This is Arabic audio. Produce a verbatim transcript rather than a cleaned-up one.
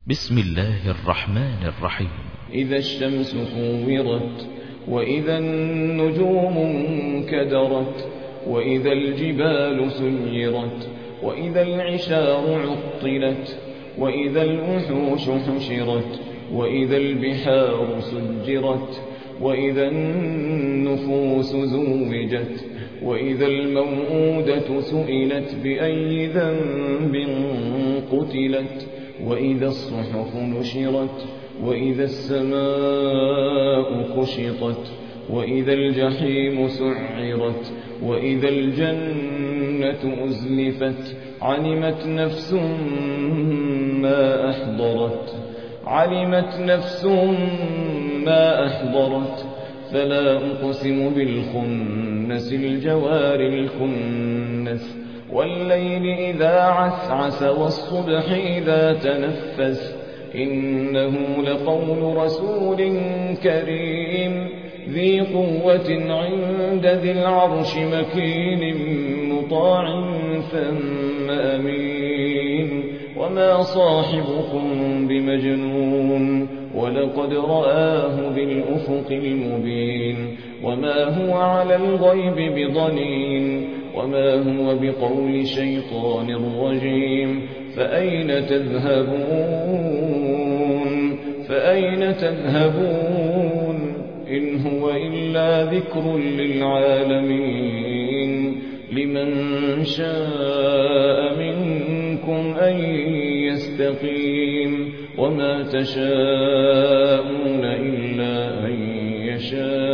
بسم الله الرحمن الرحيم. إذا الشمس كورت، وإذا النجوم انكدرت، وإذا الجبال سيرت، وإذا العشار عطلت، وإذا الوحوش حشرت، وإذا البحار سجرت، وإذا النفوس زوجت، وإذا الموءودة سئلت بأي ذنب قتلت، وإذا الصحف نشرت، وإذا السماء كشطت، وإذا الجحيم سعرت، وإذا الجنة أزلفت. علمت نفس ما أحضرت علمت نفس ما أحضرت فلا أقسم بالخنس الجوار الكنس، والليل إذا عسعس، والصبح إذا تنفس. إنه لقول رسول كريم ذي قوة عند ذي العرش مكين مطاع ثم أمين. وما صاحبكم بمجنون، ولقد رآه بالأفق المبين. وما هو على الغيب بضنين، وما هو بقول شيطان رجيم. فأين تذهبون فأين تذهبون إن هو إلا ذكر للعالمين. لمن شاء منكم أن يستقيم، وما تشاءون إلا أن يشاء